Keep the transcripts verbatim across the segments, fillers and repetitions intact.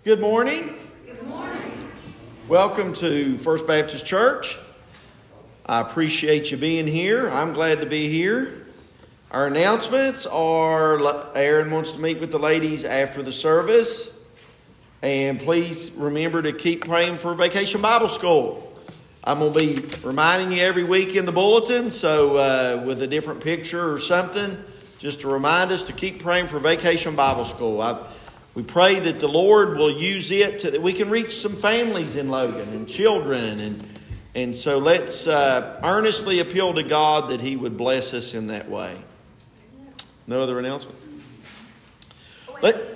Good morning. Good morning. Welcome to First Baptist Church. I appreciate you being here. I'm glad to be here. Our announcements are Aaron wants to meet with the ladies after the service. And please remember to keep praying for Vacation Bible School. I'm going to be reminding you every week in the bulletin, so uh, with a different picture or something, just to remind us to keep praying for Vacation Bible School. I, we pray that the Lord will use it to, that we can reach some families in Logan and children. And, and so let's uh, earnestly appeal to God that He would bless us in that way. No other announcements? Let,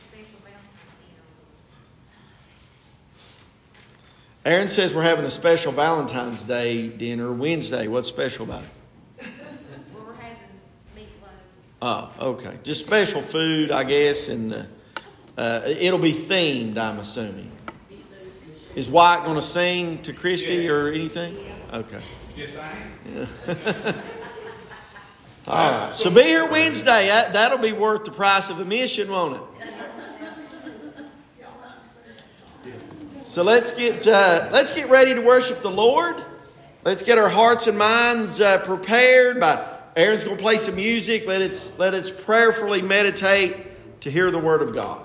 Aaron says we're having a special Valentine's Day dinner Wednesday. What's special about it? Well, we're having meatloaf. Oh, okay. Just special food, I guess, and uh, uh, it'll be themed, I'm assuming. Is Wyatt going to sing to Christy yes. or anything? Okay. Yes, I am. Yeah. All right. So be here Wednesday. That, that'll be worth the price of admission, won't it? So let's get uh, let's get ready to worship the Lord. Let's get our hearts and minds uh, prepared. By Aaron's going to play some music. Let us let us prayerfully meditate to hear the Word of God.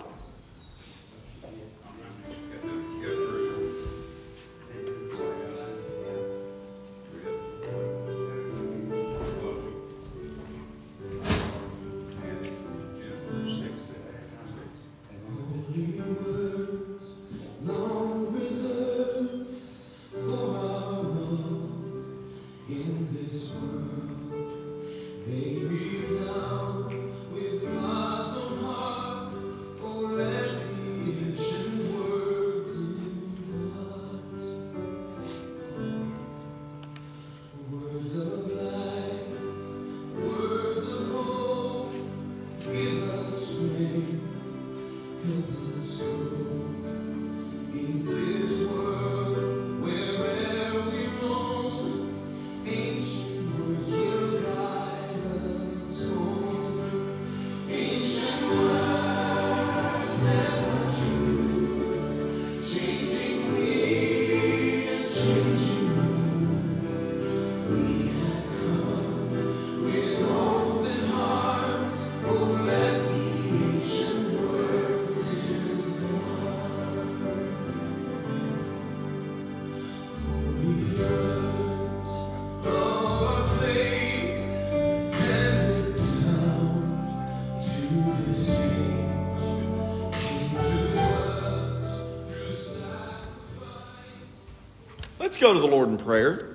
Let's go to the Lord in prayer.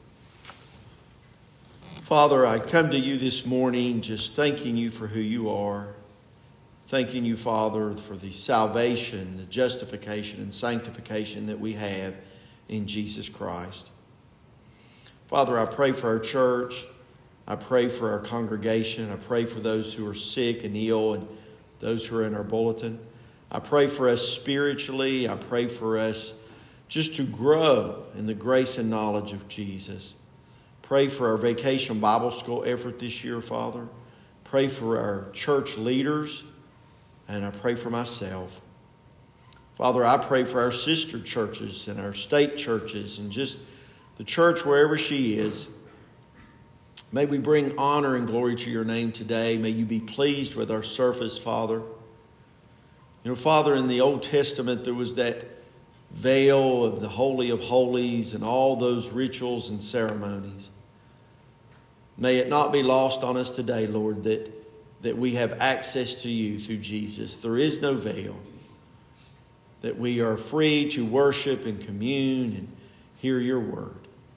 Father, I come to you this morning just thanking you for who you are. Thanking you, Father, for the salvation, the justification and sanctification that we have in Jesus Christ. Father, I pray for our church. I pray for our congregation. I pray for those who are sick and ill and those who are in our bulletin. I pray for us spiritually. I pray for us just to grow in the grace and knowledge of Jesus. Pray for our Vacation Bible School effort this year, Father. Pray for our church leaders, and I pray for myself. Father, I pray for our sister churches and our state churches and just the church wherever she is. May we bring honor and glory to your name today. May you be pleased with our service, Father. You know, Father, in the Old Testament, there was that veil of the Holy of Holies and all those rituals and ceremonies. May it not be lost on us today, Lord, that, that we have access to you through Jesus. There is no veil. That we are free to worship and commune and hear your word.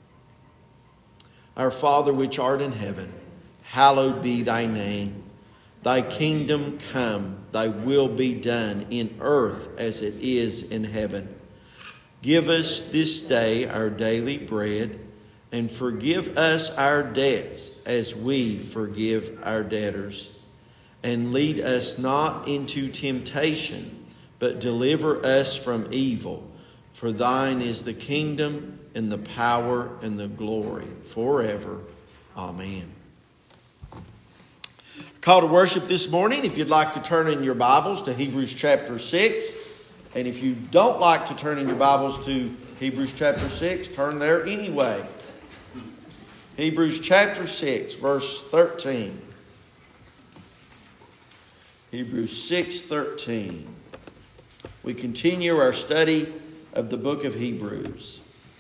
Our Father which art in heaven, hallowed be thy name. Thy kingdom come, thy will be done in earth as it is in heaven. Give us this day our daily bread, and forgive us our debts as we forgive our debtors. And lead us not into temptation, but deliver us from evil. For thine is the kingdom and the power and the glory forever. Amen. Call to worship this morning. If you'd like to turn in your Bibles to Hebrews chapter six. And if you don't like to turn in your Bibles to Hebrews chapter six, turn there anyway. Hebrews chapter six, verse thirteen. Hebrews six thirteen. We continue our study of the book of Hebrews.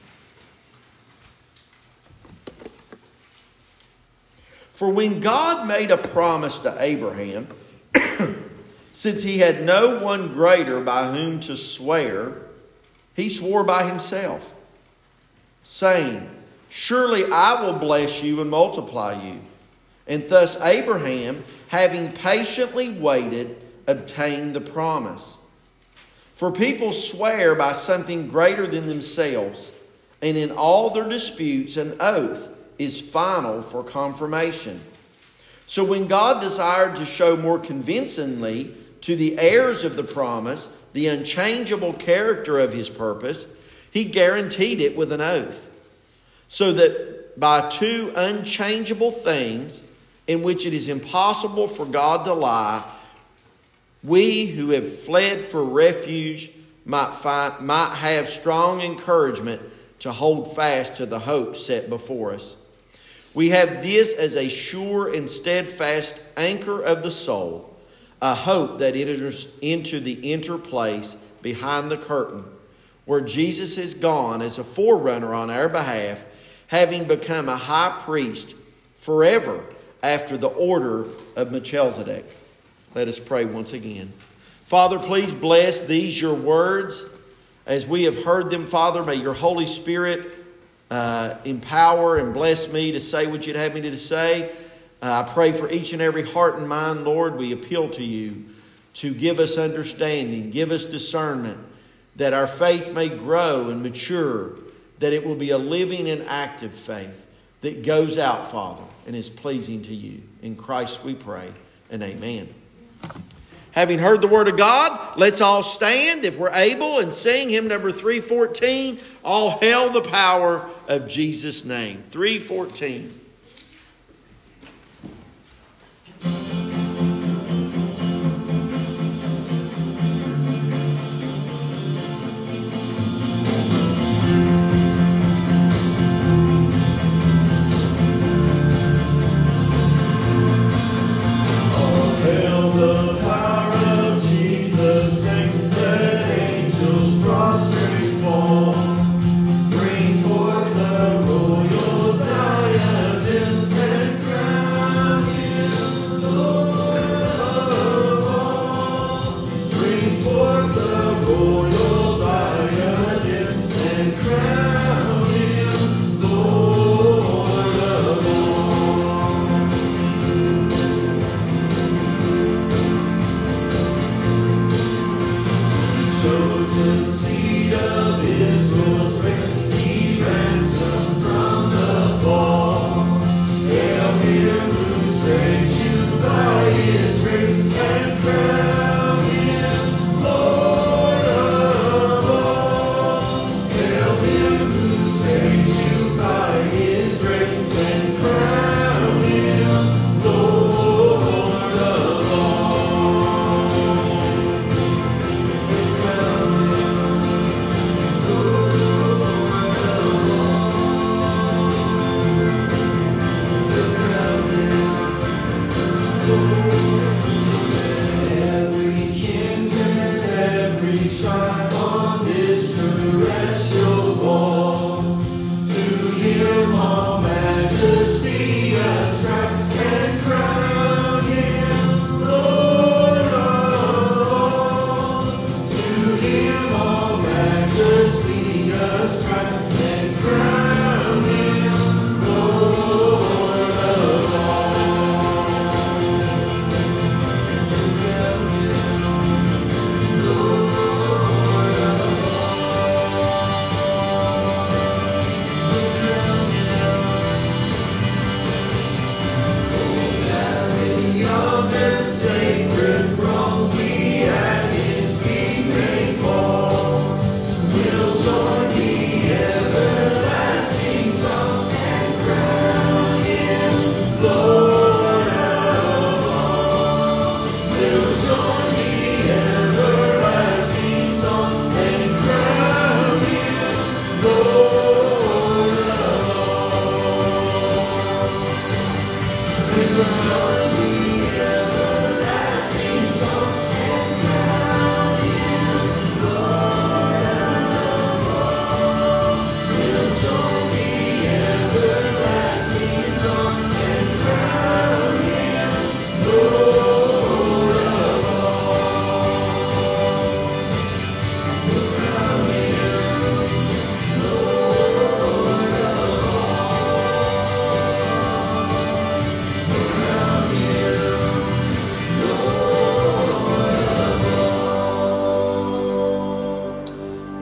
For when God made a promise to Abraham, since he had no one greater by whom to swear, he swore by himself, saying, Surely I will bless you and multiply you. And thus Abraham, having patiently waited, obtained the promise. For people swear by something greater than themselves, and in all their disputes an oath is final for confirmation. So when God desired to show more convincingly to the heirs of the promise the unchangeable character of his purpose, he guaranteed it with an oath, so that by two unchangeable things in which it is impossible for God to lie, we who have fled for refuge might find, might have strong encouragement to hold fast to the hope set before us. We have this as a sure and steadfast anchor of the soul, a hope that enters into the inner place behind the curtain, where Jesus is gone as a forerunner on our behalf, having become a high priest forever after the order of Melchizedek. Let us pray once again. Father, please bless these your words. As we have heard them, Father, may your Holy Spirit uh, empower and bless me to say what you'd have me to say. Uh, I pray for each and every heart and mind, Lord. We appeal to you to give us understanding, give us discernment, that our faith may grow and mature, that it will be a living and active faith that goes out, Father, and is pleasing to you. In Christ we pray, and amen. Having heard the word of God, let's all stand, if we're able, and sing hymn number three fourteen, All Hail the Power of Jesus' Name. three fourteen.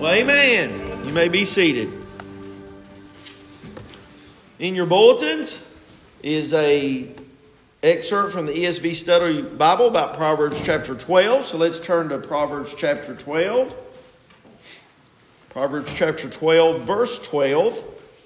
Well, amen. You may be seated. In your bulletins is a excerpt from the E S V Study Bible about Proverbs chapter twelve. So let's turn to Proverbs chapter twelve. Proverbs chapter twelve, verse twelve.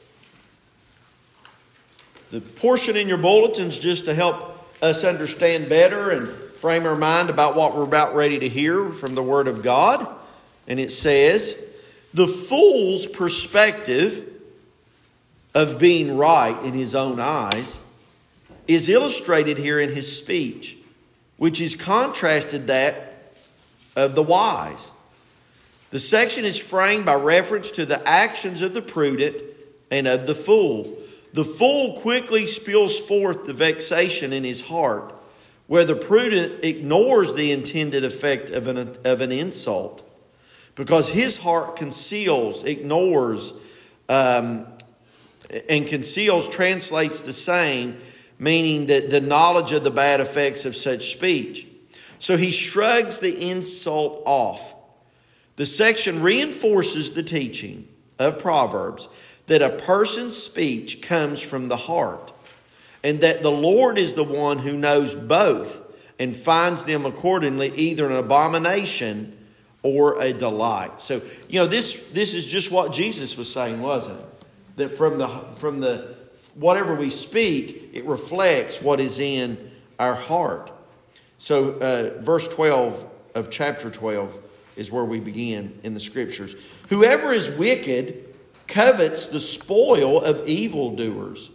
The portion in your bulletins just to help us understand better and frame our mind about what we're about ready to hear from the Word of God. And it says, the fool's perspective of being right in his own eyes is illustrated here in his speech, which is contrasted that of the wise. The section is framed by reference to the actions of the prudent and of the fool. The fool quickly spills forth the vexation in his heart, where the prudent ignores the intended effect of an, of an insult, because his heart conceals, ignores, um, and conceals translates the same, meaning that the knowledge of the bad effects of such speech. So he shrugs the insult off. The section reinforces the teaching of Proverbs that a person's speech comes from the heart, and that the Lord is the one who knows both and finds them accordingly either an abomination or a delight. So, you know, this this is just what Jesus was saying, wasn't it? That from the from the whatever we speak, it reflects what is in our heart. So, uh, verse twelve of chapter twelve is where we begin in the Scriptures. Whoever is wicked covets the spoil of evildoers,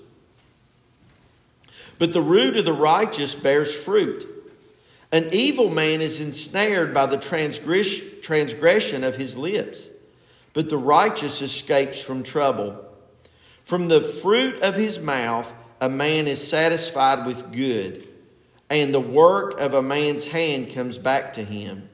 but the root of the righteous bears fruit. An evil man is ensnared by the transgress- transgression of his lips, but the righteous escapes from trouble. From the fruit of his mouth a man is satisfied with good, and the work of a man's hand comes back to him.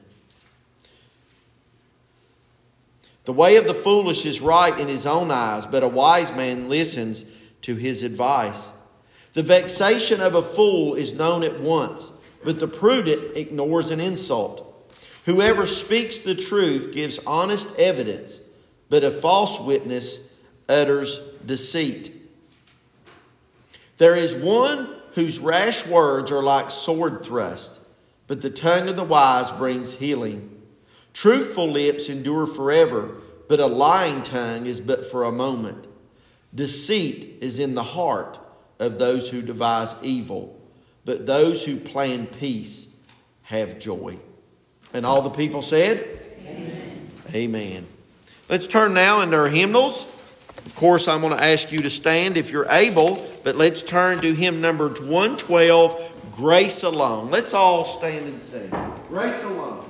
The way of the foolish is right in his own eyes, but a wise man listens to his advice. The vexation of a fool is known at once, but the prudent ignores an insult. Whoever speaks the truth gives honest evidence, but a false witness utters deceit. There is one whose rash words are like sword thrusts, but the tongue of the wise brings healing. Truthful lips endure forever, but a lying tongue is but for a moment. Deceit is in the heart of those who devise evil, but those who plan peace have joy. And all the people said, Amen. Amen. Let's turn now into our hymnals. Of course, I'm going to ask you to stand if you're able, but let's turn to hymn number one twelve, Grace Alone. Let's all stand and sing. Grace Alone.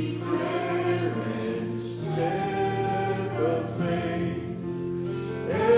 Every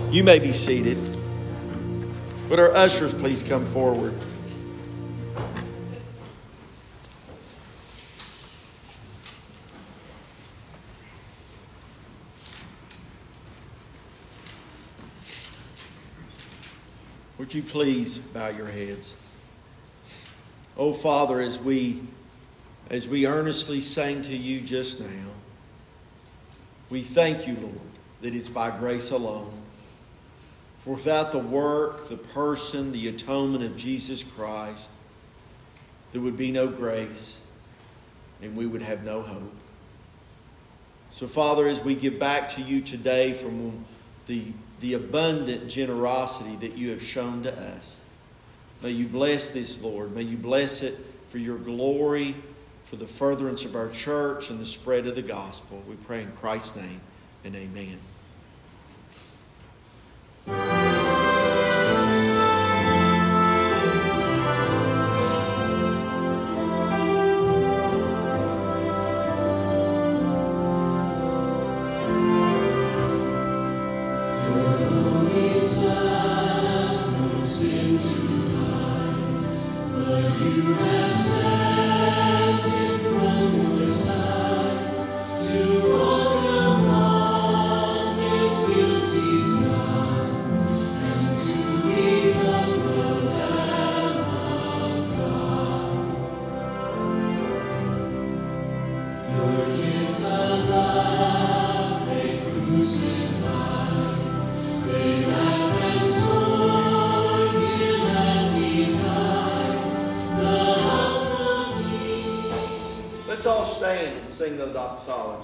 You may be seated. Would our ushers please come forward? Would you please bow your heads? Oh, Father, as we, as we earnestly sang to you just now, we thank you, Lord, that it's by grace alone. For without the work, the person, the atonement of Jesus Christ, there would be no grace and we would have no hope. So, Father, as we give back to you today from the, the abundant generosity that you have shown to us, may you bless this, Lord. May you bless it for your glory, for the furtherance of our church and the spread of the gospel. We pray in Christ's name and amen. Let's all stand and sing the doxology.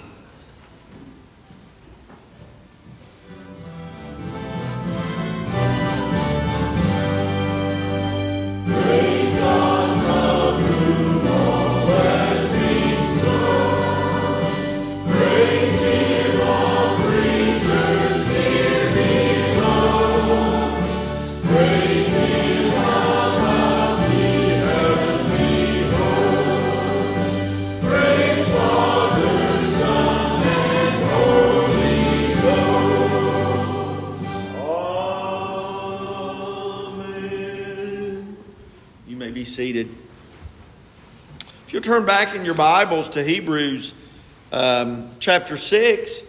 Seated. If you'll turn back in your Bibles to Hebrews um, chapter six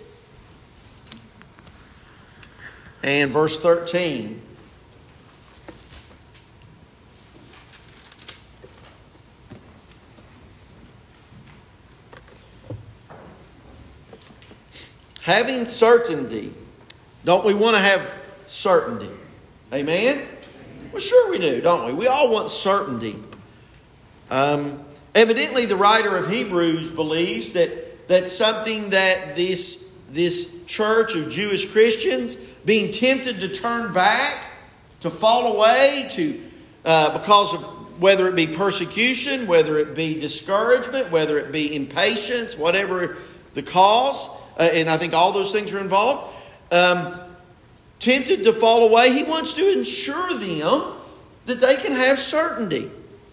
and verse thirteen. Having certainty. Don't we want to have certainty? Amen? Well, sure we do, don't we? We all want certainty. Um, evidently, the writer of Hebrews believes that that's something that this, this church of Jewish Christians, being tempted to turn back, to fall away, to uh, because of whether it be persecution, whether it be discouragement, whether it be impatience, whatever the cause, uh, and I think all those things are involved. Um, tempted to fall away, he wants to ensure them that they can have certainty.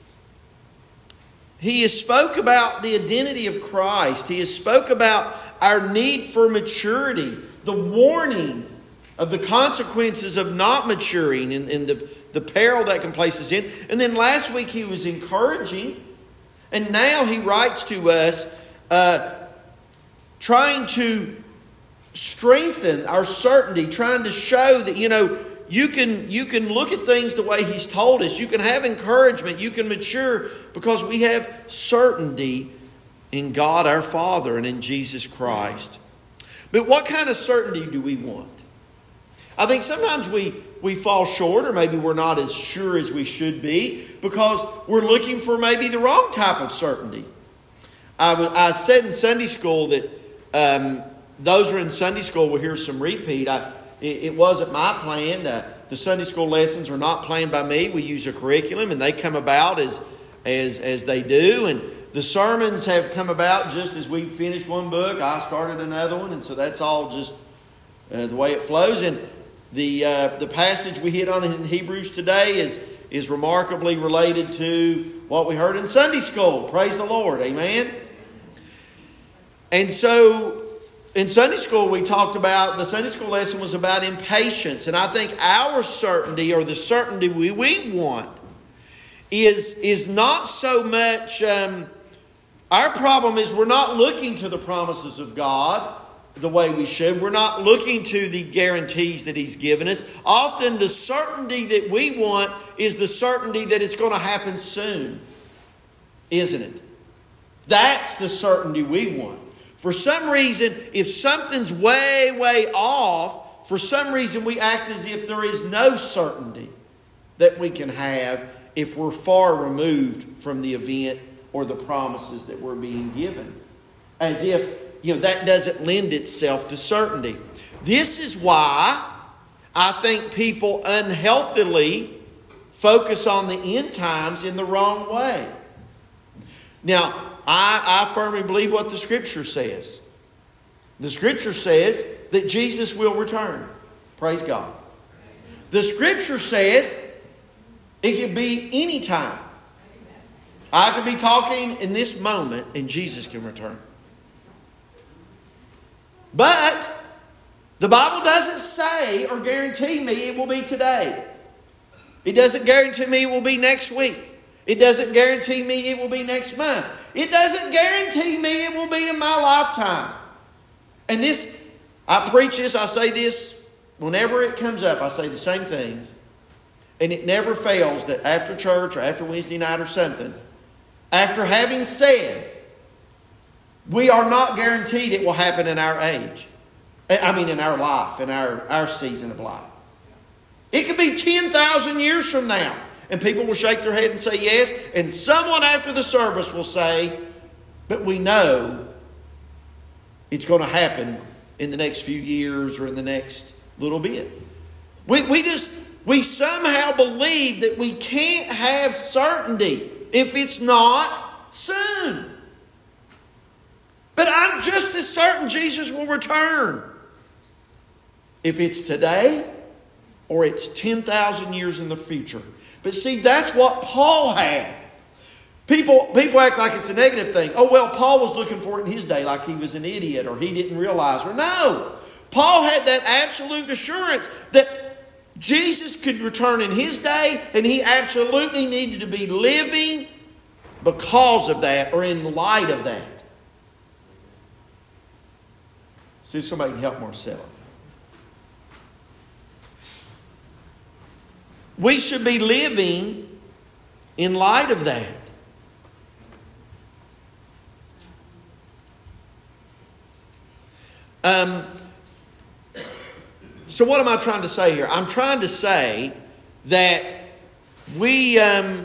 He has spoke about the identity of Christ. He has spoke about our need for maturity, the warning of the consequences of not maturing and, and the, the peril that can place us in. And then last week he was encouraging, and now he writes to us uh, trying to strengthen our certainty, trying to show that, you know, you can you can look at things the way he's told us. You can have encouragement. You can mature because we have certainty in God our Father and in Jesus Christ. But what kind of certainty do we want? I think sometimes we, we fall short, or maybe we're not as sure as we should be because we're looking for maybe the wrong type of certainty. I, I said in Sunday school that um, those who are in Sunday school will hear some repeat. I, it, it wasn't my plan. Uh, the Sunday school lessons are not planned by me. We use a curriculum, and they come about as as as they do. And the sermons have come about just as we finished one book. I started another one, and so that's all just uh, the way it flows. And the uh, the passage we hit on in Hebrews today is is remarkably related to what we heard in Sunday school. Praise the Lord. Amen. And so in Sunday school, we talked about, the Sunday school lesson was about impatience. And I think our certainty, or the certainty we, we want, is, is not so much, um, our problem is we're not looking to the promises of God the way we should. We're not looking to the guarantees that He's given us. Often the certainty that we want is the certainty that it's going to happen soon, isn't it? That's the certainty we want. For some reason, if something's way, way off, for some reason we act as if there is no certainty that we can have if we're far removed from the event or the promises that we're being given. As if, you know, that doesn't lend itself to certainty. This is why I think people unhealthily focus on the end times in the wrong way. Now, I, I firmly believe what the Scripture says. The Scripture says that Jesus will return. Praise God. The Scripture says it can be any time. I could be talking in this moment and Jesus can return. But the Bible doesn't say or guarantee me it will be today. It doesn't guarantee me it will be next week. It doesn't guarantee me it will be next month. It doesn't guarantee me it will be in my lifetime. And this, I preach this, I say this, whenever it comes up, I say the same things. And it never fails that after church or after Wednesday night or something, after having said, we are not guaranteed it will happen in our age. I mean in our life, in our, our season of life. It could be ten thousand years from now. And people will shake their head and say yes. And someone after the service will say, but we know it's going to happen in the next few years or in the next little bit. We, we just, we somehow believe that we can't have certainty if it's not soon. But I'm just as certain Jesus will return. If it's today or it's ten thousand years in the future. But see, that's what Paul had. People, people act like it's a negative thing. Oh, well, Paul was looking for it in his day like he was an idiot or he didn't realize. Or no, Paul had that absolute assurance that Jesus could return in his day and he absolutely needed to be living because of that or in light of that. See if somebody can help Marcella. We should be living in light of that. Um, so what am I trying to say here? I'm trying to say that we um,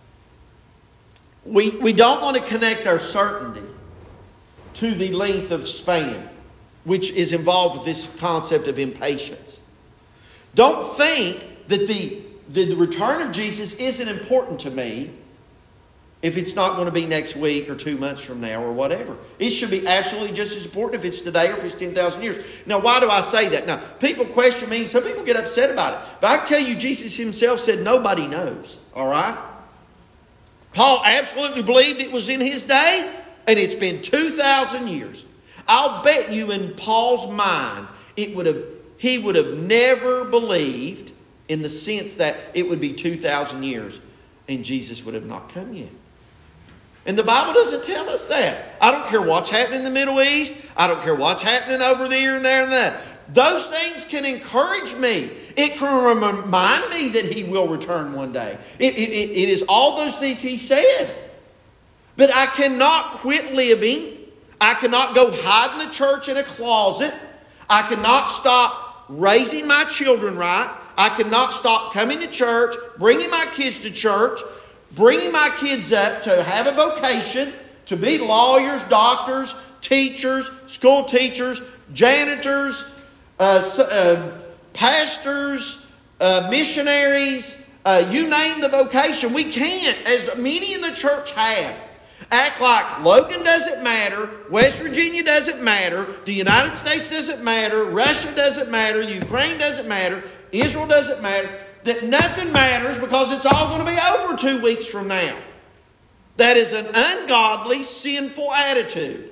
we we don't want to connect our certainty to the length of span, which is involved with this concept of impatience. Don't think that the The return of Jesus isn't important to me if it's not going to be next week or two months from now or whatever. It should be absolutely just as important if it's today or if it's ten thousand years. Now, why do I say that? Now, people question me. Some people get upset about it. But I can tell you, Jesus himself said nobody knows. All right? Paul absolutely believed it was in his day, and it's been two thousand years. I'll bet you in Paul's mind, it would have he would have never believed in the sense that it would be two thousand years and Jesus would have not come yet. And the Bible doesn't tell us that. I don't care what's happening in the Middle East. I don't care what's happening over there and there and there. Those things can encourage me. It can remind me that he will return one day. It, it, it is all those things he said. But I cannot quit living. I cannot go hide in the church in a closet. I cannot stop raising my children right. I cannot stop coming to church, bringing my kids to church, bringing my kids up to have a vocation, to be lawyers, doctors, teachers, school teachers, janitors, uh, uh, pastors, uh, missionaries, uh, you name the vocation. We can't, as many in the church have, act like Logan doesn't matter, West Virginia doesn't matter, the United States doesn't matter, Russia doesn't matter, Ukraine doesn't matter, Israel doesn't matter, that nothing matters because it's all going to be over two weeks from now. That is an ungodly, sinful attitude.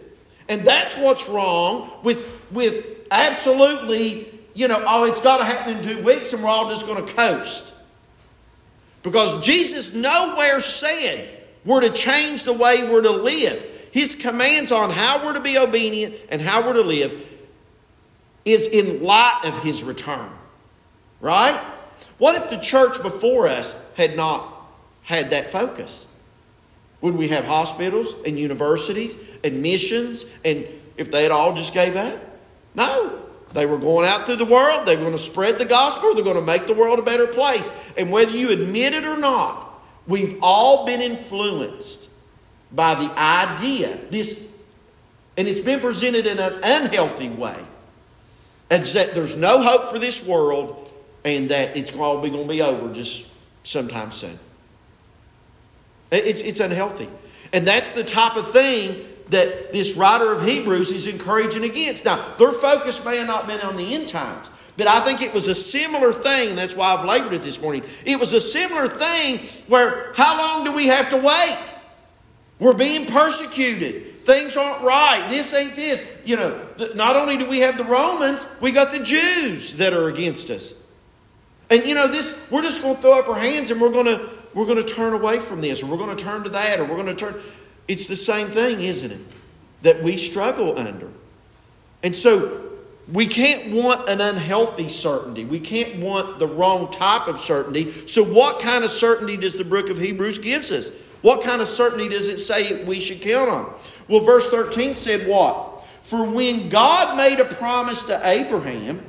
And that's what's wrong with, with absolutely, you know, oh, it's got to happen in two weeks and we're all just going to coast. Because Jesus nowhere said we're to change the way we're to live. His commands on how we're to be obedient and how we're to live is in light of His return. Right? What if the church before us had not had that focus? Would we have hospitals and universities and missions, and if they had all just gave up? No. They were going out through the world. They were going to spread the gospel. They're going to make the world a better place. And whether you admit it or not, we've all been influenced by the idea, this, and it's been presented in an unhealthy way, as that there's no hope for this world and that it's all going to be over just sometime soon. It's, it's unhealthy. And that's the type of thing that this writer of Hebrews is encouraging against. Now, their focus may have not been on the end times, but I think it was a similar thing. That's why I've labored it this morning. It was a similar thing where how long do we have to wait? We're being persecuted. Things aren't right. This ain't this. You know, not only do we have the Romans, we got the Jews that are against us. And you know, this we're just going to throw up our hands and we're going to we're going to turn away from this, or we're going to turn to that, or we're going to turn. It's the same thing, isn't it? That we struggle under. And so we can't want an unhealthy certainty. We can't want the wrong type of certainty. So what kind of certainty does the book of Hebrews gives us? What kind of certainty does it say we should count on? Well, verse thirteen said what? For when God made a promise to Abraham,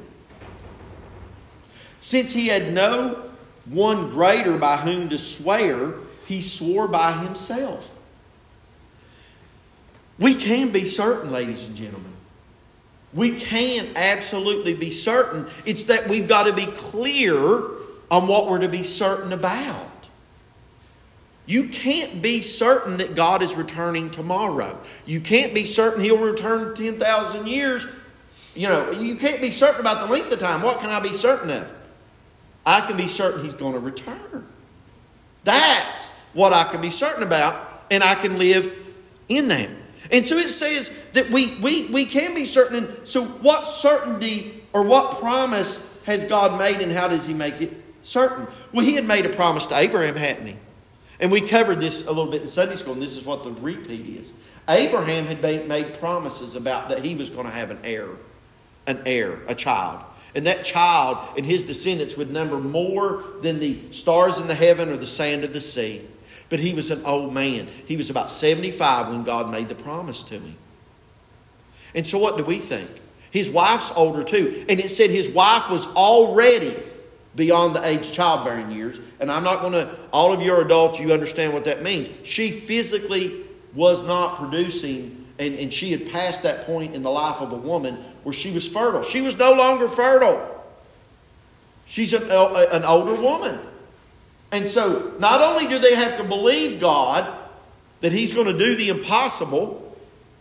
since he had no one greater by whom to swear, he swore by himself. We can be certain, ladies and gentlemen. We can absolutely be certain. It's that we've got to be clear on what we're to be certain about. You can't be certain that God is returning tomorrow. You can't be certain He'll return ten thousand years. You know, you can't be certain about the length of time. What can I be certain of? I can be certain He's going to return. That's what I can be certain about, and I can live in that. And so it says that we, we, we can be certain. And so what certainty or what promise has God made, and how does He make it certain? Well, He had made a promise to Abraham, hadn't He? And we covered this a little bit in Sunday school, and this is what the repeat is. Abraham had made promises about that he was going to have an heir, an heir, a child. And that child and his descendants would number more than the stars in the heaven or the sand of the sea. But he was an old man. He was about seventy-five when God made the promise to him. And so what do we think? His wife's older too. And it said his wife was already beyond the age of childbearing years. And I'm not going to, all of you are adults, you understand what that means. She physically was not producing, and, and she had passed that point in the life of a woman where she was fertile. She was no longer fertile. She's an, an older woman. And so not only do they have to believe God that He's going to do the impossible,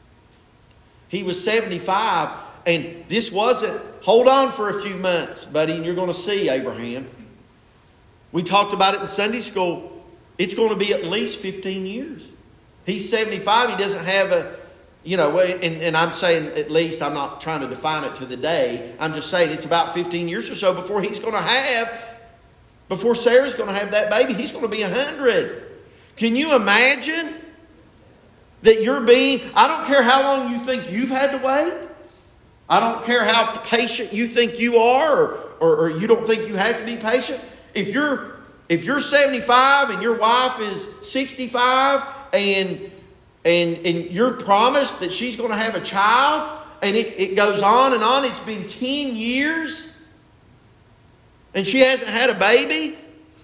he was seventy-five, and this wasn't, hold on for a few months, buddy, and you're going to see, Abraham. We talked about it in Sunday school. It's going to be at least fifteen years. He's seventy-five. He doesn't have a, you know, and, and I'm saying at least, I'm not trying to define it to the day. I'm just saying it's about fifteen years or so before he's going to have, before Sarah's going to have that baby. He's going to be one hundred. Can you imagine that you're being, I don't care how long you think you've had to wait. I don't care how patient you think you are, or, or, or you don't think you have to be patient. If you're if you're seventy-five and your wife is sixty-five and and and you're promised that she's going to have a child, and it, it goes on and on, it's been ten years and she hasn't had a baby.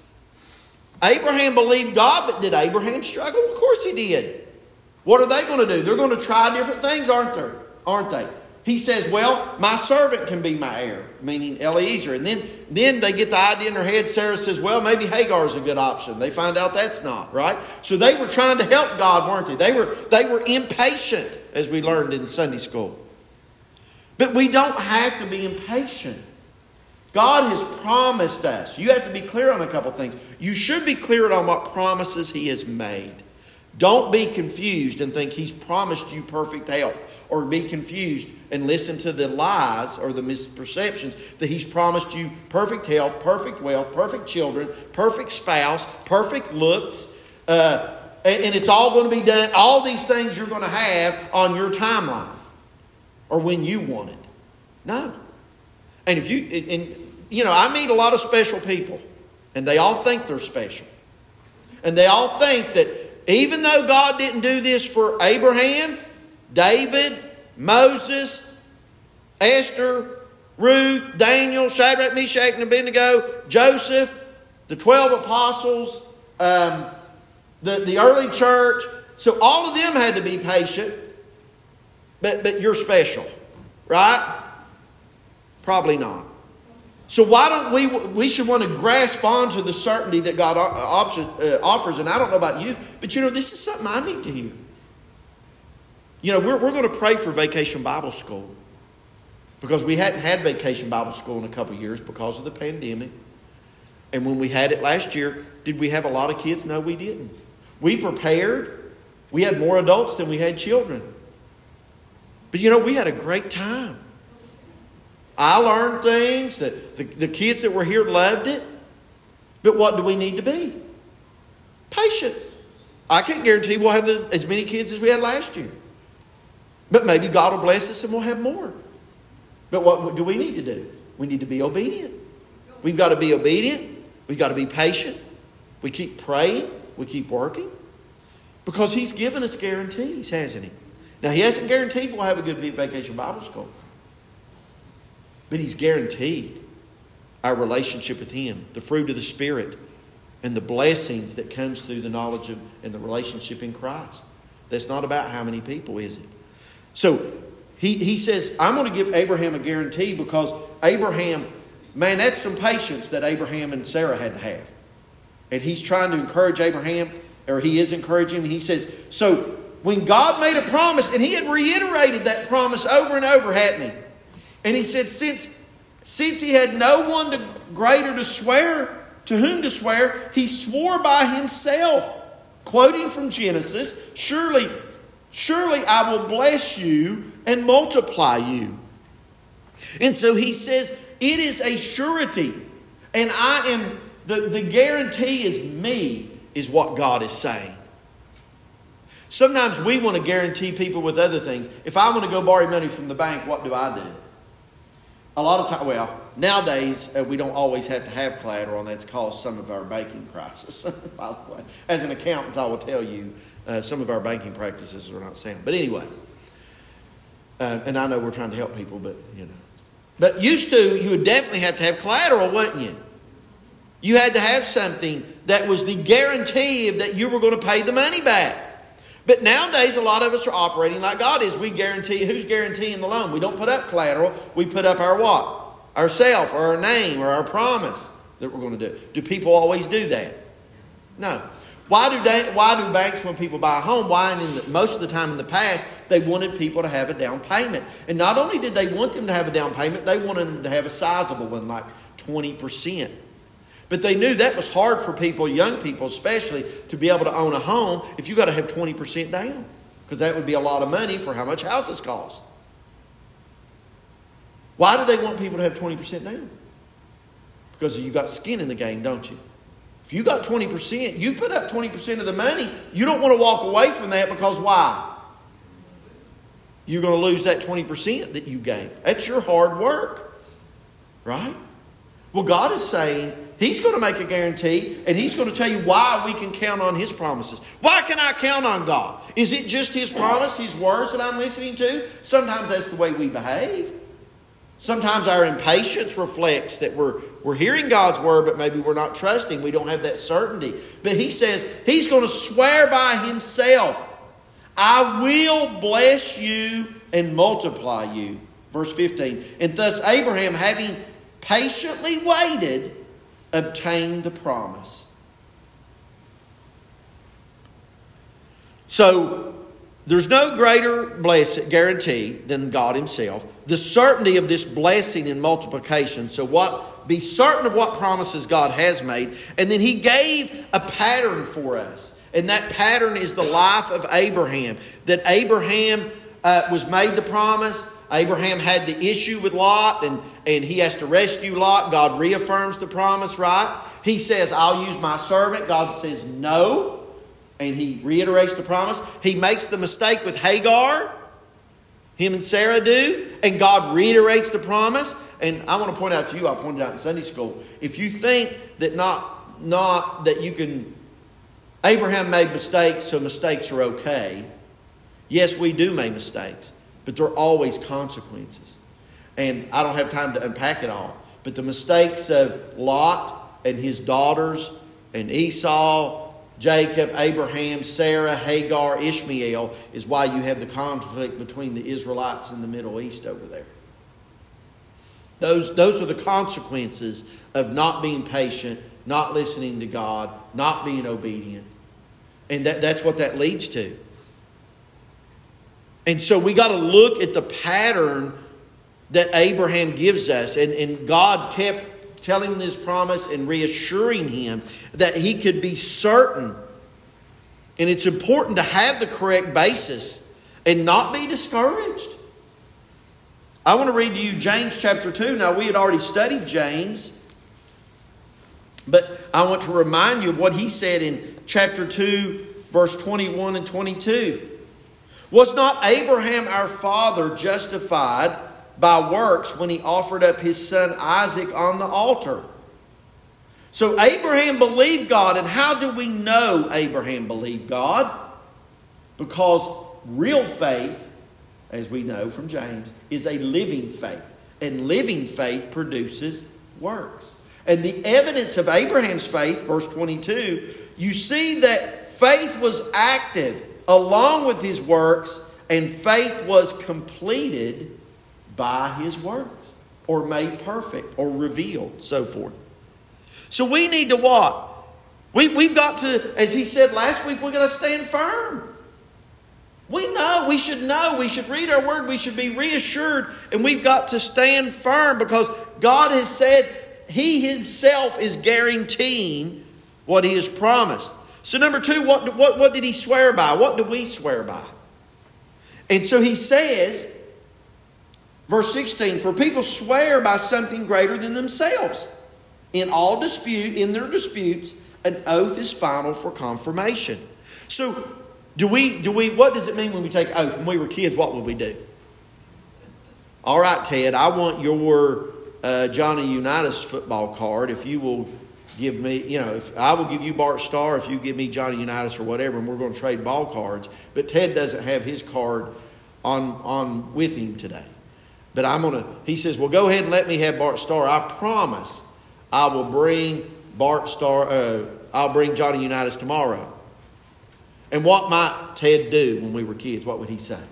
Abraham believed God, but did Abraham struggle? Of course he did. What are they going to do? They're going to try different things, aren't they? Aren't they? He says, well, my servant can be my heir, meaning Eliezer. And then, then they get the idea in their head. Sarah says, well, maybe Hagar is a good option. They find out that's not, right? So they were trying to help God, weren't they? They were, they were impatient, as we learned in Sunday school. But we don't have to be impatient. God has promised us. You have to be clear on a couple things. You should be clear on what promises He has made. Don't be confused and think He's promised you perfect health, or be confused and listen to the lies or the misperceptions that He's promised you perfect health, perfect wealth, perfect children, perfect spouse, perfect looks, uh, and, and it's all going to be done. All these things you're going to have on your timeline or when you want it. No. And if you, and you know, I meet a lot of special people, and they all think they're special. And they all think that even though God didn't do this for Abraham, David, Moses, Esther, Ruth, Daniel, Shadrach, Meshach, and Abednego, Joseph, the twelve apostles, um, the, the early church. So all of them had to be patient, but, but you're special, right? Probably not. So why don't we, we should want to grasp onto the certainty that God offers. And I don't know about you, but you know, this is something I need to hear. You know, we're, we're going to pray for Vacation Bible School, because we hadn't had Vacation Bible School in a couple of years because of the pandemic. And when we had it last year, did we have a lot of kids? No, we didn't. We prepared. We had more adults than we had children. But you know, we had a great time. I learned things that the, the kids that were here loved it. But what do we need to be? Patient. I can't guarantee we'll have the, as many kids as we had last year. But maybe God will bless us and we'll have more. But what do we need to do? We need to be obedient. We've got to be obedient. We've got to be patient. We keep praying. We keep working. Because He's given us guarantees, hasn't He? Now, He hasn't guaranteed we'll have a good Vacation Bible School. But He's guaranteed our relationship with Him, the fruit of the Spirit, and the blessings that comes through the knowledge of and the relationship in Christ. That's not about how many people, is it? So he, he says, I'm going to give Abraham a guarantee, because Abraham, man, that's some patience that Abraham and Sarah had to have. And he's trying to encourage Abraham, or he is encouraging him. He says, so when God made a promise, and He had reiterated that promise over and over, hadn't He? And He said, since, since He had no one to, greater to swear, to whom to swear, He swore by Himself, quoting from Genesis, surely, surely I will bless you and multiply you. And so He says, it is a surety. And I am, the, the guarantee is me, is what God is saying. Sometimes we want to guarantee people with other things. If I want to go borrow money from the bank, what do I do? A lot of time, well, nowadays uh, we don't always have to have collateral, and that's caused some of our banking crisis. By the way, as an accountant, I will tell you uh, some of our banking practices are not sound. But anyway, uh, and I know we're trying to help people, but you know, but used to, you would definitely have to have collateral, wouldn't you? You had to have something that was the guarantee of that you were going to pay the money back. But nowadays, a lot of us are operating like God is. We guarantee, who's guaranteeing the loan? We don't put up collateral. We put up our what? Ourself, or our name, or our promise that we're going to do. Do people always do that? No. Why do they, why do banks, when people buy a home, why and in the, most of the time in the past, they wanted people to have a down payment. And not only did they want them to have a down payment, they wanted them to have a sizable one, like twenty percent. But they knew that was hard for people, young people especially, to be able to own a home if you got to have twenty percent down. Because that would be a lot of money for how much houses cost. Why do they want people to have twenty percent down? Because you got skin in the game, don't you? If you got twenty percent, you put up twenty percent of the money, you don't want to walk away from that, because why? You're going to lose that twenty percent that you gave. That's your hard work. Right? Well, God is saying He's going to make a guarantee, and He's going to tell you why we can count on His promises. Why can I count on God? Is it just His promise, His words that I'm listening to? Sometimes that's the way we behave. Sometimes our impatience reflects that we're, we're hearing God's word, but maybe we're not trusting. We don't have that certainty. But He says He's going to swear by Himself, I will bless you and multiply you. Verse fifteen. And thus Abraham, having patiently waited, obtained the promise. So there's no greater blessing, guarantee than God Himself. The certainty of this blessing and multiplication. So what? Be certain of what promises God has made. And then He gave a pattern for us. And that pattern is the life of Abraham. That Abraham uh, was made the promise. Abraham had the issue with Lot, and, and he has to rescue Lot. God reaffirms the promise, right? He says, I'll use my servant. God says, no. And he reiterates the promise. He makes the mistake with Hagar. Him and Sarah do. And God reiterates the promise. And I want to point out to you, I pointed out in Sunday school, if you think that not, not that you can, Abraham made mistakes, so mistakes are okay. Yes, we do make mistakes, but there are always consequences. And I don't have time to unpack it all. But the mistakes of Lot and his daughters and Esau, Jacob, Abraham, Sarah, Hagar, Ishmael is why you have the conflict between the Israelites in the Middle East over there. Those, those are the consequences of not being patient, not listening to God, not being obedient. And that, that's what that leads to. And so we got to look at the pattern that Abraham gives us. And, and God kept telling him this promise and reassuring him that he could be certain. And it's important to have the correct basis and not be discouraged. I want to read to you James chapter two. Now, we had already studied James, but I want to remind you of what he said in chapter two, verse twenty-one and twenty-two. Was not Abraham our father justified by works when he offered up his son Isaac on the altar? So Abraham believed God. And how do we know Abraham believed God? Because real faith, as we know from James, is a living faith. And living faith produces works. And the evidence of Abraham's faith, verse twenty-two, you see that faith was active along with his works, and faith was completed by his works, or made perfect, or revealed, so forth. So we need to what? We, we've got to, as he said last week, we're going to stand firm. We know, we should know, we should read our word, we should be reassured, and we've got to stand firm because God has said he himself is guaranteeing what he has promised. So number two, what, what, what did he swear by? What do we swear by? And so he says, verse sixteen, for people swear by something greater than themselves. In all dispute, in their disputes, an oath is final for confirmation. So do we, do we, what does it mean when we take oath? When we were kids, what would we do? All right, Ted, I want your uh, Johnny Unitas football card if you will give me, you know, if I will give you Bart Starr if you give me Johnny Unitas or whatever, and we're going to trade ball cards. But Ted doesn't have his card on, on with him today. But I'm going to, he says, well, go ahead and let me have Bart Starr. I promise I will bring Bart Starr, uh, I'll bring Johnny Unitas tomorrow. And what might Ted do when we were kids? What would he say?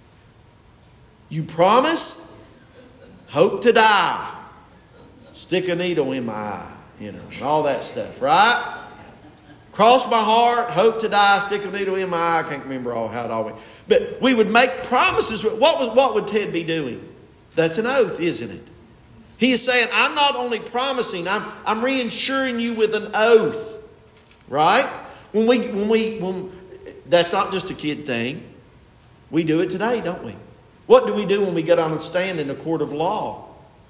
You promise? Hope to die. Stick a needle in my eye. You know, and all that stuff, right? Cross my heart, hope to die, stick a needle in my eye. I can't remember all how it all went. But we would make promises. What was what would Ted be doing? That's an oath, isn't it? He is saying, I'm not only promising, I'm I'm reassuring you with an oath. Right? When we when we when that's not just a kid thing. We do it today, don't we? What do we do when we get on a stand in a court of law?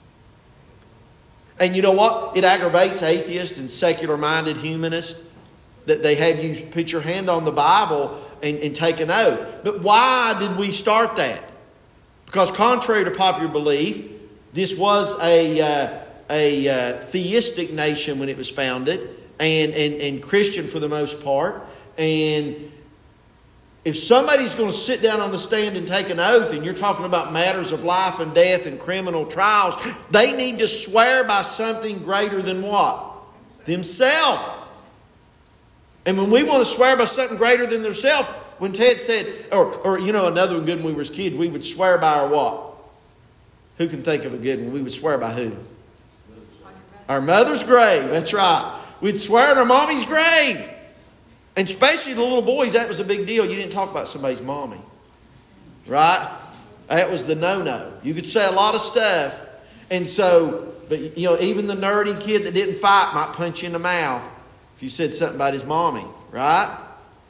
And you know what? It aggravates atheists and secular-minded humanists that they have you put your hand on the Bible and, and take an oath. But why did we start that? Because contrary to popular belief, this was a, uh, a uh, theistic nation when it was founded, and, and, and Christian for the most part. And if somebody's going to sit down on the stand and take an oath, and you're talking about matters of life and death and criminal trials, they need to swear by something greater than what? Themselves. And when we want to swear by something greater than themselves, when Ted said, or, or you know, another one good when we were kids, we would swear by our what? Who can think of a good one? We would swear by who? Our mother's grave. That's right. We'd swear on our mommy's grave. And especially the little boys, that was a big deal. You didn't talk about somebody's mommy. Right? That was the no-no. You could say a lot of stuff. And so, but you know, even the nerdy kid that didn't fight might punch you in the mouth if you said something about his mommy. Right?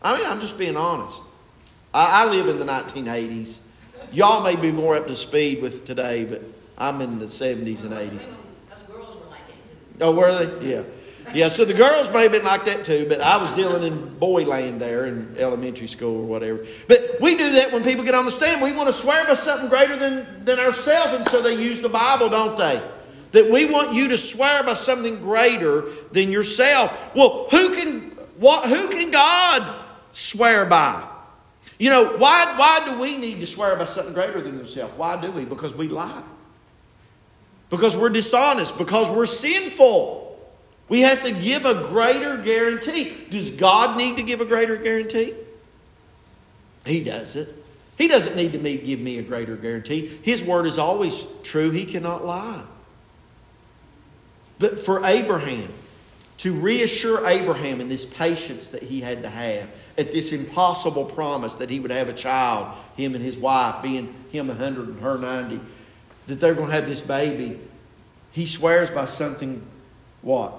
I mean, I'm just being honest. I, I live in the nineteen eighties. Y'all may be more up to speed with today, but I'm in the seventies and eighties. Us girls were like it too. Oh, were they? Yeah. Yeah, so the girls may have been like that too, but I was dealing in boy land there in elementary school or whatever. But we do that when people get on the stand. We want to swear by something greater than, than ourselves, and so they use the Bible, don't they? That we want you to swear by something greater than yourself. Well, who can what who can God swear by? You know, why why do we need to swear by something greater than yourself? Why do we? Because we lie. Because we're dishonest, because we're sinful. We have to give a greater guarantee. Does God need to give a greater guarantee? He doesn't. He doesn't need to me, give me a greater guarantee. His word is always true. He cannot lie. But for Abraham, to reassure Abraham in this patience that he had to have, at this impossible promise that he would have a child, him and his wife, being him one hundred and her ninety, that they're going to have this baby, he swears by something, what?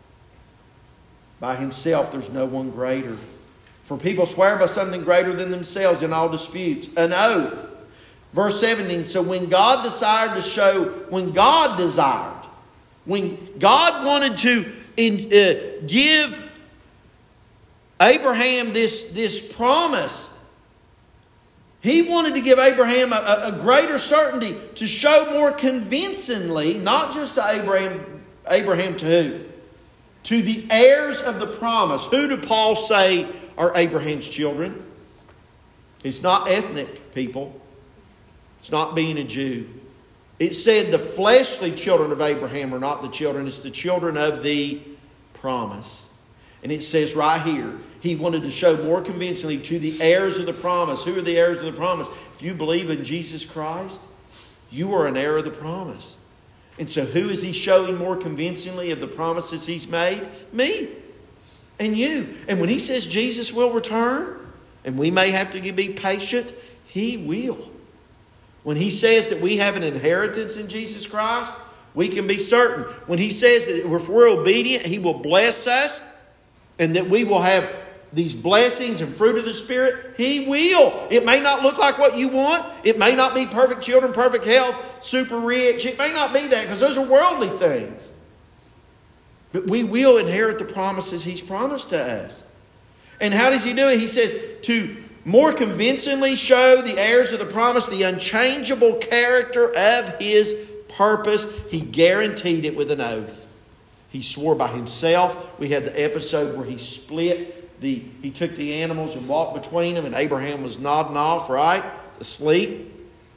By himself, there's no one greater. For people swear by something greater than themselves in all disputes. An oath. Verse seventeen, so when God desired to show, when God desired, when God wanted to in, uh, give Abraham this, this promise, He wanted to give Abraham a, a greater certainty, to show more convincingly, not just to Abraham, Abraham to who? To the heirs of the promise. Who did Paul say are Abraham's children? It's not ethnic people. It's not being a Jew. It said the fleshly children of Abraham are not the children. It's the children of the promise. And it says right here, he wanted to show more convincingly to the heirs of the promise. Who are the heirs of the promise? If you believe in Jesus Christ, you are an heir of the promise. And so who is he showing more convincingly of the promises he's made? Me and you. And when he says Jesus will return, and we may have to be patient, he will. When he says that we have an inheritance in Jesus Christ, we can be certain. When he says that if we're obedient, he will bless us, and that we will have these blessings and fruit of the Spirit, he will. It may not look like what you want. It may not be perfect children, perfect health, super rich. It may not be that, because those are worldly things. But we will inherit the promises he's promised to us. And how does he do it? He says to more convincingly show the heirs of the promise the unchangeable character of his purpose. He guaranteed it with an oath. He swore by himself. We had the episode where he split the, he took the animals and walked between them, and Abraham was nodding off, right? Asleep.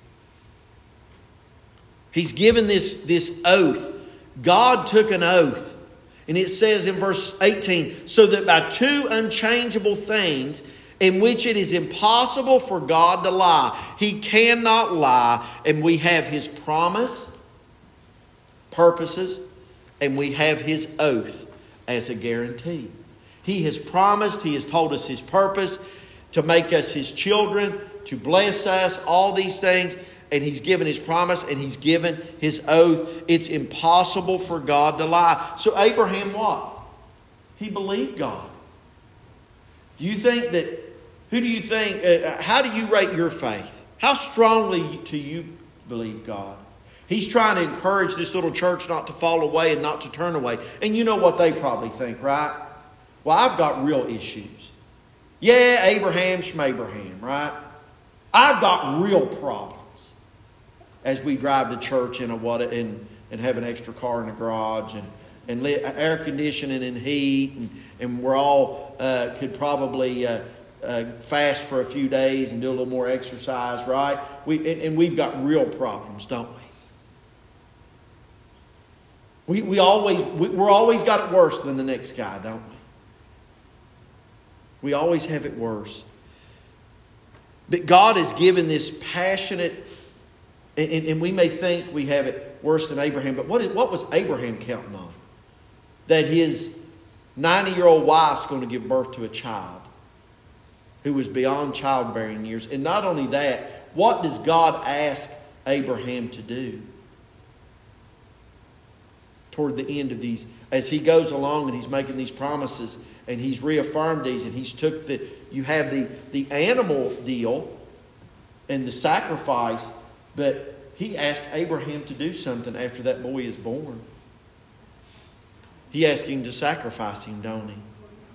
He's given this, this oath. God took an oath. And it says in verse eighteen, so that by two unchangeable things in which it is impossible for God to lie, he cannot lie, and we have his promise, purposes, and we have his oath as a guarantee. He has promised, he has told us his purpose, to make us his children, to bless us, all these things. And he's given his promise, and he's given his oath. It's impossible for God to lie. So Abraham what? He believed God. Do you think that, who do you think, uh, how do you rate your faith? How strongly do you believe God? He's trying to encourage this little church not to fall away and not to turn away. And you know what they probably think, right? Well, I've got real issues. Yeah, Abraham, Shmabraham, right? I've got real problems as we drive to church in a what and, and have an extra car in the garage and, and lit, air conditioning and heat, and, and we're all uh, could probably uh, uh, fast for a few days and do a little more exercise, right? We and, and we've got real problems, don't we? We we always we, we're always got it worse than the next guy, don't we? We always have it worse. But God has given this passionate, and, and we may think we have it worse than Abraham, but what, what was Abraham counting on? That his ninety-year-old wife's going to give birth to a child who was beyond childbearing years. And not only that, what does God ask Abraham to do? Toward the end of these as he goes along and he's making these promises and he's reaffirmed these and he's took the, you have the, the animal deal and the sacrifice, but he asked Abraham to do something after that boy is born. He asked him to sacrifice him, don't he?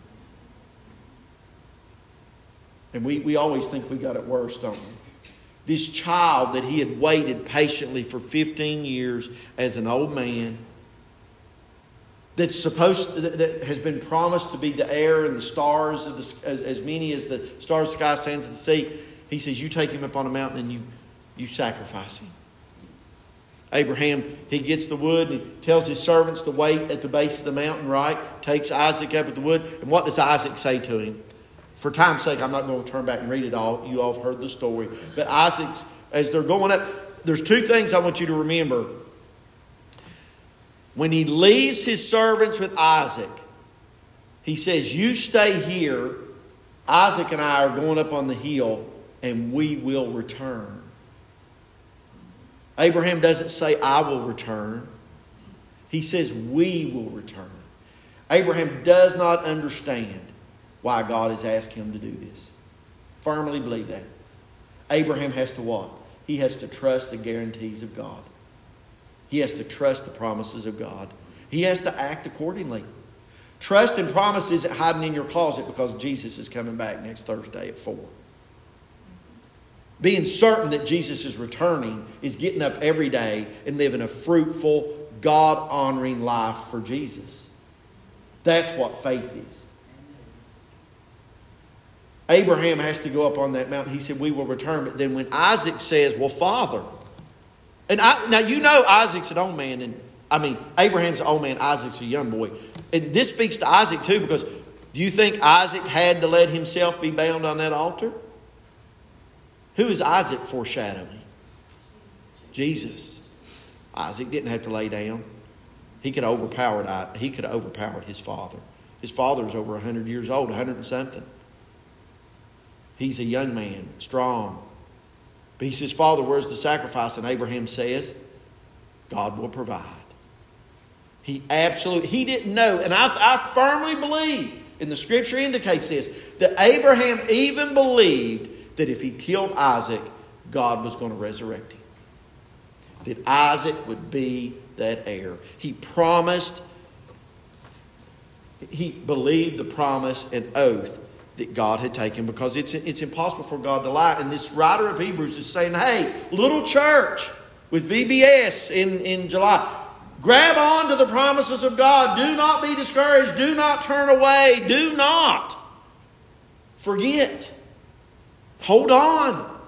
And we, we always think we got it worse, don't we? This child that he had waited patiently for fifteen years as an old man, that's supposed to, that has been promised to be the heir and the stars of the, as, as many as the stars of the sky, sands of the sea. He says, you take him up on a mountain and you, you sacrifice him. Abraham, he gets the wood and he tells his servants to wait at the base of the mountain, right? Takes Isaac up at the wood. And what does Isaac say to him? For time's sake, I'm not going to turn back and read it all. You all have heard the story. But Isaac's, as they're going up, there's two things I want you to remember. When he leaves his servants with Isaac, he says, you stay here. Isaac and I are going up on the hill and we will return. Abraham doesn't say, I will return. He says, we will return. Abraham does not understand why God has asked him to do this. Firmly believe that. Abraham has to what? He has to trust the guarantees of God. He has to trust the promises of God. He has to act accordingly. Trust and promise isn't hiding in your closet because Jesus is coming back next Thursday at four. Being certain that Jesus is returning is getting up every day and living a fruitful, God-honoring life for Jesus. That's what faith is. Abraham has to go up on that mountain. He said, we will return. But then when Isaac says, well, Father. And I, now you know Isaac's an old man. And I mean, Abraham's an old man. Isaac's a young boy. And this speaks to Isaac too, because do you think Isaac had to let himself be bound on that altar? Who is Isaac foreshadowing? Jesus. Isaac didn't have to lay down. He could have overpowered, he could have overpowered his father. His father was over one hundred years old, one hundred and something. He's a young man, strong. But he says, Father, where's the sacrifice? And Abraham says, God will provide. He absolutely, he didn't know. And I, I firmly believe, and the scripture indicates this, that Abraham even believed that if he killed Isaac, God was going to resurrect him. That Isaac would be that heir. He promised, he believed the promise and oath that God had taken, because it's, it's impossible for God to lie. And this writer of Hebrews is saying, hey, little church with V B S in, in July, grab on to the promises of God. Do not be discouraged. Do not turn away. Do not forget. Hold on.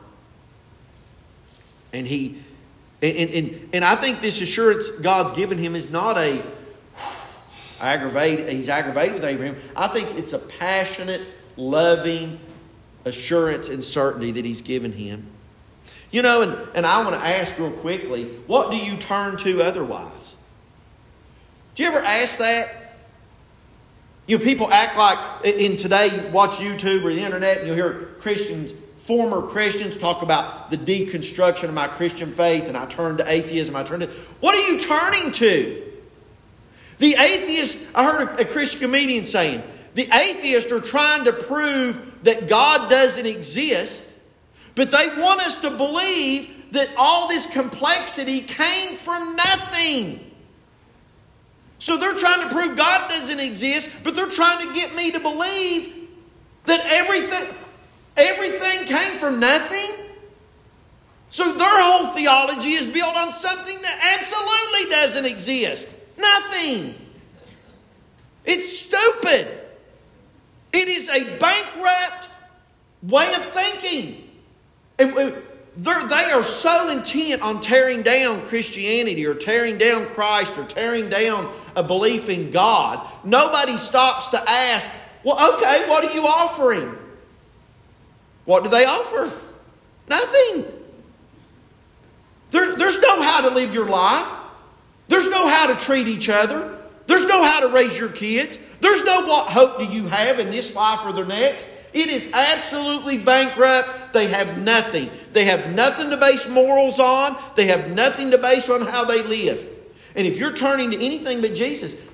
And he, and, and, and I think this assurance God's given him is not a aggravated, he's aggravated with Abraham. I think it's a passionate, loving assurance and certainty that he's given him. You know, and, and I want to ask real quickly, what do you turn to otherwise? Do you ever ask that? You know, people act like, in today, you watch YouTube or the internet and you'll hear Christians, former Christians talk about the deconstruction of my Christian faith, and I turn to atheism, I turn to... What are you turning to? The atheists, I heard a Christian comedian saying, the atheists are trying to prove that God doesn't exist, but they want us to believe that all this complexity came from nothing. So they're trying to prove God doesn't exist, but they're trying to get me to believe that everything, everything came from nothing. So their whole theology is built on something that absolutely doesn't exist. Nothing. It's stupid. It is a bankrupt way of thinking. And they are so intent on tearing down Christianity or tearing down Christ or tearing down a belief in God. Nobody stops to ask, well, okay, what are you offering? What do they offer? Nothing. There, there's no how to live your life. There's no how to treat each other. There's no how to raise your kids. There's no what hope do you have in this life or the next. It is absolutely bankrupt. They have nothing. They have nothing to base morals on. They have nothing to base on how they live. And if you're turning to anything but Jesus,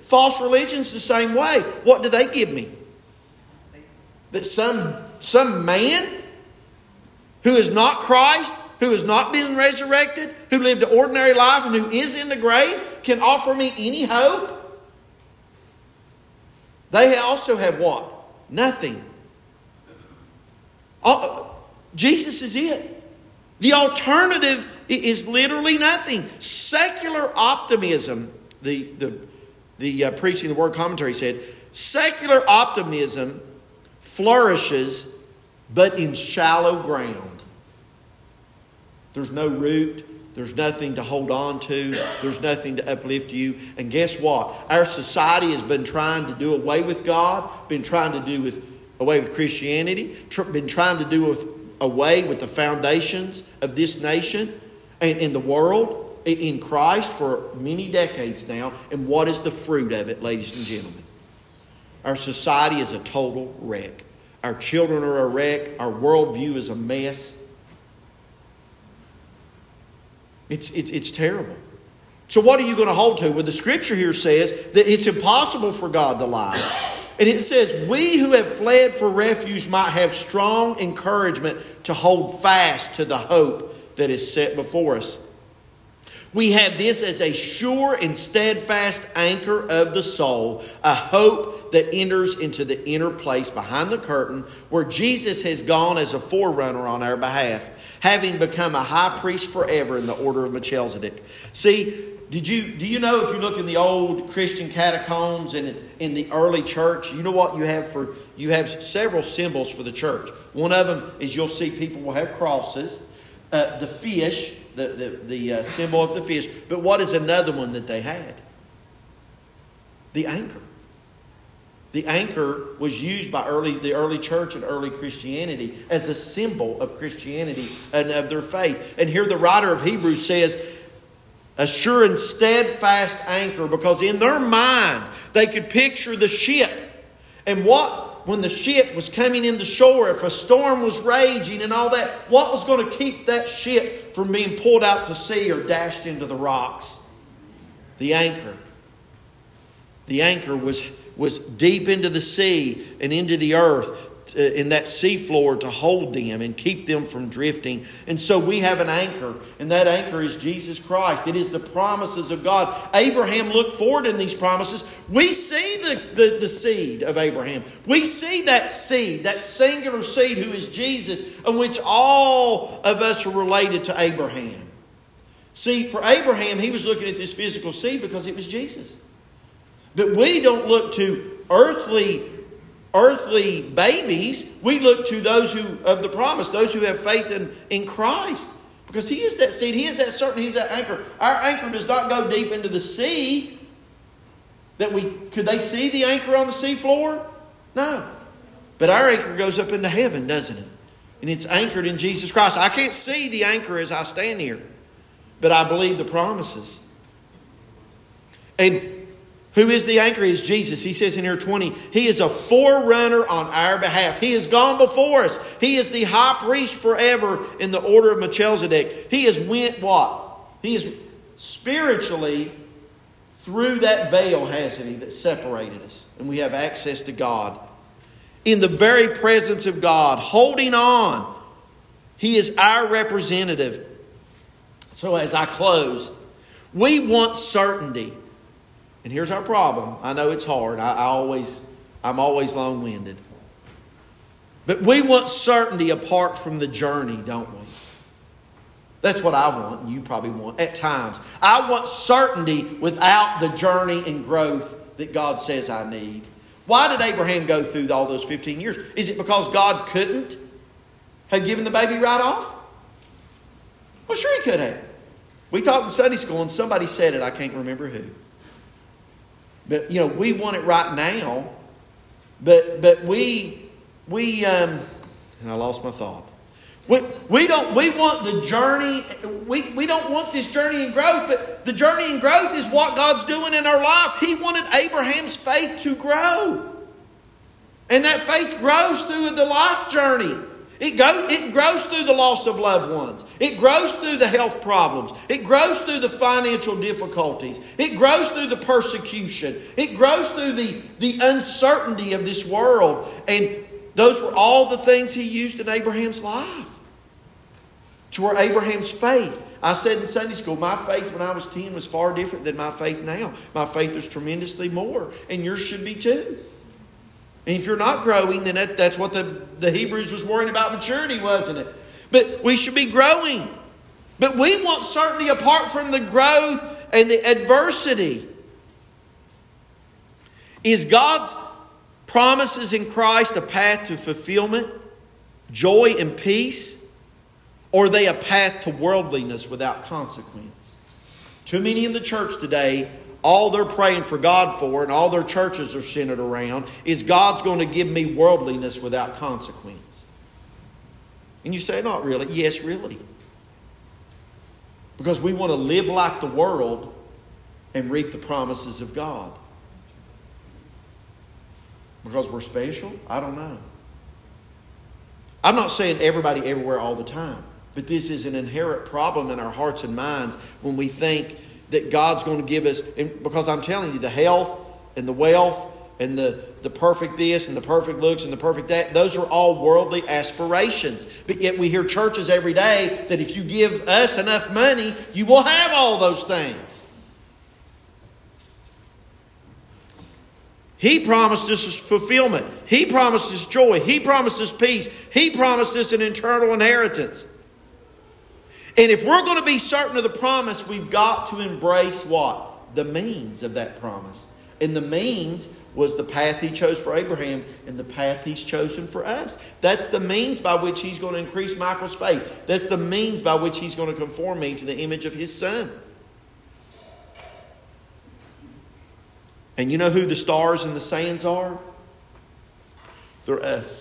False religion's the same way. What do they give me? That some, some man who is not Christ, who has not been resurrected, who lived an ordinary life and who is in the grave can offer me any hope? They also have what? Nothing. Jesus is it. The alternative is literally nothing. Secular optimism, the, the, the uh, Preaching the Word commentary said, secular optimism flourishes but in shallow ground. There's no root. There's nothing to hold on to. There's nothing to uplift you. And guess what? Our society has been trying to do away with God, been trying to do with away with Christianity, tr- been trying to do with, away with the foundations of this nation and in the world, in Christ for many decades now. And what is the fruit of it, ladies and gentlemen? Our society is a total wreck. Our children are a wreck. Our worldview is a mess. It's, it's, it's terrible. So what are you going to hold to? Well, the scripture here says that it's impossible for God to lie. And it says, we who have fled for refuge might have strong encouragement to hold fast to the hope that is set before us. We have this as a sure and steadfast anchor of the soul, a hope that enters into the inner place behind the curtain where Jesus has gone as a forerunner on our behalf, having become a high priest forever in the order of Melchizedek. See, did you do you know if you look in the old Christian catacombs and in the early church, you know what you have for you have several symbols for the church. One of them is you'll see people will have crosses, uh, the fish. The, the, the uh, symbol of the fish. But what is another one that they had? The anchor. The anchor was used by early the early church and early Christianity as a symbol of Christianity and of their faith. And here the writer of Hebrews says, a sure and steadfast anchor, because in their mind they could picture the ship. And what when the ship was coming into shore, if a storm was raging and all that, what was going to keep that ship from being pulled out to sea or dashed into the rocks? The anchor. The anchor was, was deep into the sea and into the earth, uh, in that sea floor to hold them and keep them from drifting. And so we have an anchor, and that anchor is Jesus Christ. It is the promises of God. Abraham looked forward in these promises. We see the, the, the seed of Abraham. We see that seed, that singular seed who is Jesus, in which all of us are related to Abraham. See, for Abraham, he was looking at this physical seed because it was Jesus. But we don't look to earthly Earthly babies. We look to those who of the promise, those who have faith in, in Christ. Because He is that seed. He is that certain. He's that anchor. Our anchor does not go deep into the sea. That we could they see the anchor on the sea floor? No. But our anchor goes up into heaven, doesn't it? And it's anchored in Jesus Christ. I can't see the anchor as I stand here, but I believe the promises. And who is the anchor? Is Jesus. He says in here twenty, He is a forerunner on our behalf. He has gone before us. He is the high priest forever in the order of Melchizedek. He has went what? He is spiritually through that veil, hasn't He, that separated us. And we have access to God. In the very presence of God, holding on. He is our representative. So as I close, we want certainty. And here's our problem. I know it's hard. I, I always, I'm always long-winded. But we want certainty apart from the journey, don't we? That's what I want, and you probably want at times. I want certainty without the journey and growth that God says I need. Why did Abraham go through all those fifteen years? Is it because God couldn't have given the baby right off? Well, sure He could have. We talked in Sunday school, and somebody said it. I can't remember who. But, you know, we want it right now. But but we, we um, and I lost my thought. We, we don't we want the journey, we, we don't want this journey and growth, but the journey and growth is what God's doing in our life. He wanted Abraham's faith to grow. And that faith grows through the life journey. It goes, it grows through the loss of loved ones. It grows through the health problems. It grows through the financial difficulties. It grows through the persecution. It grows through the, the uncertainty of this world. And those were all the things he used in Abraham's life. To where Abraham's faith. I said in Sunday school, my faith when I was ten was far different than my faith now. My faith is tremendously more. And yours should be too. And if you're not growing, then that, that's what the, the Hebrews was worrying about maturity, wasn't it? But we should be growing. But we want certainty apart from the growth and the adversity. Is God's promises in Christ a path to fulfillment, joy, and peace? Or are they a path to worldliness without consequence? Too many in the church today, all they're praying for God for and all their churches are centered around is God's going to give me worldliness without consequence. And you say, not really. Yes, really. Because we want to live like the world and reap the promises of God. Because we're special? I don't know. I'm not saying everybody everywhere all the time. But this is an inherent problem in our hearts and minds when we think that God's going to give us, and because I'm telling you, the health and the wealth and the, the perfect this and the perfect looks and the perfect that, those are all worldly aspirations. But yet we hear churches every day that if you give us enough money, you will have all those things. He promised us fulfillment. He promised us joy. He promised us peace. He promised us an eternal inheritance. And if we're going to be certain of the promise, we've got to embrace what? The means of that promise. And the means was the path he chose for Abraham and the path he's chosen for us. That's the means by which he's going to increase Michael's faith. That's the means by which he's going to conform me to the image of his son. And you know who the stars and the sands are? They're us.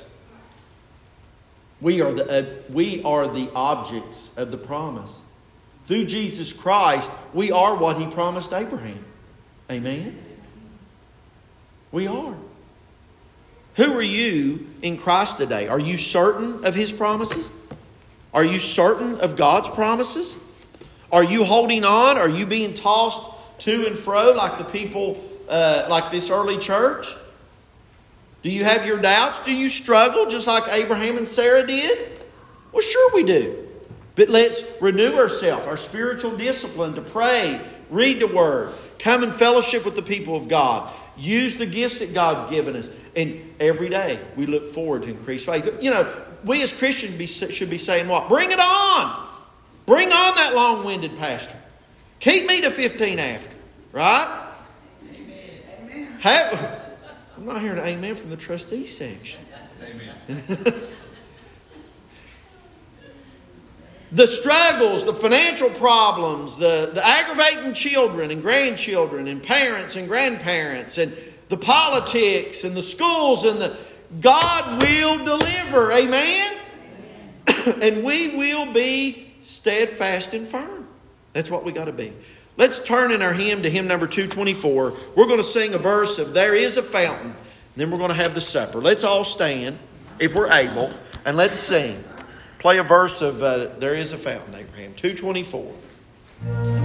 We are the uh, we are the objects of the promise. Through Jesus Christ, we are what he promised Abraham. Amen? We are. Who are you in Christ today? Are you certain of his promises? Are you certain of God's promises? Are you holding on? Are you being tossed to and fro like the people, uh, like this early church? Do you have your doubts? Do you struggle just like Abraham and Sarah did? Well, sure we do. But let's renew ourselves, our spiritual discipline to pray, read the Word, come in fellowship with the people of God, use the gifts that God's given us. And every day we look forward to increased faith. You know, we as Christians be, should be saying what? Bring it on! Bring on that long-winded pastor. Keep me to fifteen after. Right? Amen. Have... I'm not hearing an amen from the trustee section. Amen. The struggles, the financial problems, the, the aggravating children and grandchildren and parents and grandparents and the politics and the schools and the God will deliver. Amen? And we will be steadfast and firm. That's what we got to be. Let's turn in our hymn to hymn number two twenty-four. We're going to sing a verse of There Is a Fountain. Then we're going to have the supper. Let's all stand, if we're able, and let's sing. Play a verse of uh, There Is a Fountain, Abraham. two twenty-four.